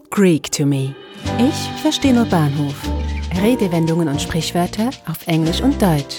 all Greek to me. Ich verstehe nur Bahnhof. Redewendungen und Sprichwörter auf Englisch und Deutsch.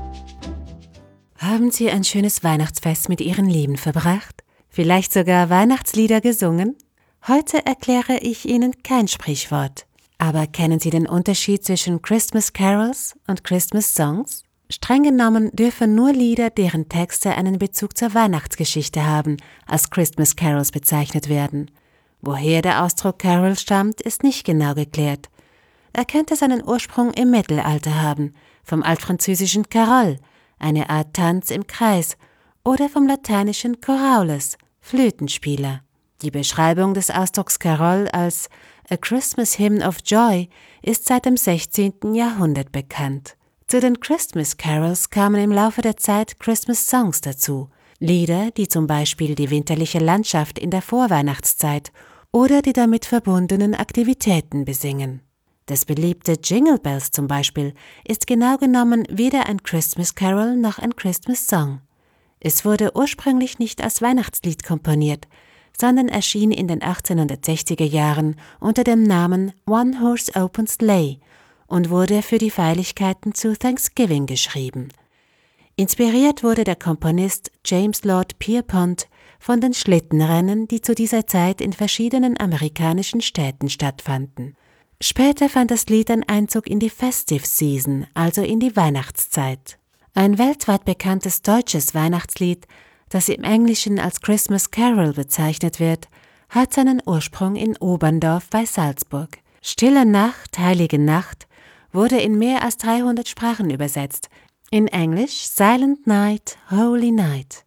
Haben Sie ein schönes Weihnachtsfest mit Ihren Lieben verbracht? Vielleicht sogar Weihnachtslieder gesungen? Heute erkläre ich Ihnen kein Sprichwort. Aber kennen Sie den Unterschied zwischen Christmas Carols und Christmas Songs? Streng genommen dürfen nur Lieder, deren Texte einen Bezug zur Weihnachtsgeschichte haben, als Christmas Carols bezeichnet werden. Woher der Ausdruck Carol stammt, ist nicht genau geklärt. Er könnte seinen Ursprung im Mittelalter haben, vom altfranzösischen Carol, eine Art Tanz im Kreis, oder vom lateinischen Choraules, Flötenspieler. Die Beschreibung des Ausdrucks Carol als A Christmas Hymn of Joy ist seit dem 16. Jahrhundert bekannt. Zu den Christmas Carols kamen im Laufe der Zeit Christmas Songs dazu, Lieder, die zum Beispiel die winterliche Landschaft in der Vorweihnachtszeit oder die damit verbundenen Aktivitäten besingen. Das beliebte Jingle Bells zum Beispiel ist genau genommen weder ein Christmas Carol noch ein Christmas Song. Es wurde ursprünglich nicht als Weihnachtslied komponiert, sondern erschien in den 1860er Jahren unter dem Namen One Horse Open Sleigh und wurde für die Feierlichkeiten zu Thanksgiving geschrieben. Inspiriert wurde der Komponist James Lord Pierpont von den Schlittenrennen, die zu dieser Zeit in verschiedenen amerikanischen Städten stattfanden. Später fand das Lied einen Einzug in die Festive Season, also in die Weihnachtszeit. Ein weltweit bekanntes deutsches Weihnachtslied, das im Englischen als Christmas Carol bezeichnet wird, hat seinen Ursprung in Oberndorf bei Salzburg. Stille Nacht, Heilige Nacht wurde in mehr als 300 Sprachen übersetzt, in Englisch Silent Night, Holy Night.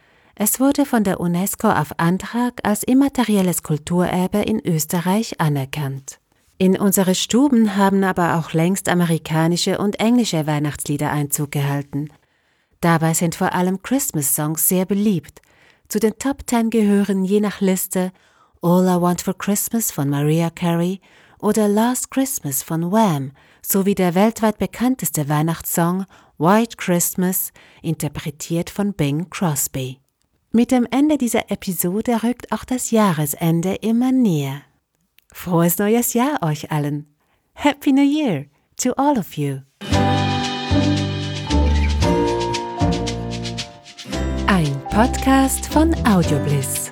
Es wurde von der UNESCO auf Antrag als immaterielles Kulturerbe in Österreich anerkannt. In unsere Stuben haben aber auch längst amerikanische und englische Weihnachtslieder Einzug gehalten. Dabei sind vor allem Christmas-Songs sehr beliebt. Zu den Top 10 gehören je nach Liste All I Want for Christmas von Mariah Carey oder Last Christmas von Wham sowie der weltweit bekannteste Weihnachtssong White Christmas, interpretiert von Bing Crosby. Mit dem Ende dieser Episode rückt auch das Jahresende immer näher. Frohes neues Jahr euch allen! Happy New Year to all of you! Ein Podcast von Audiobliss.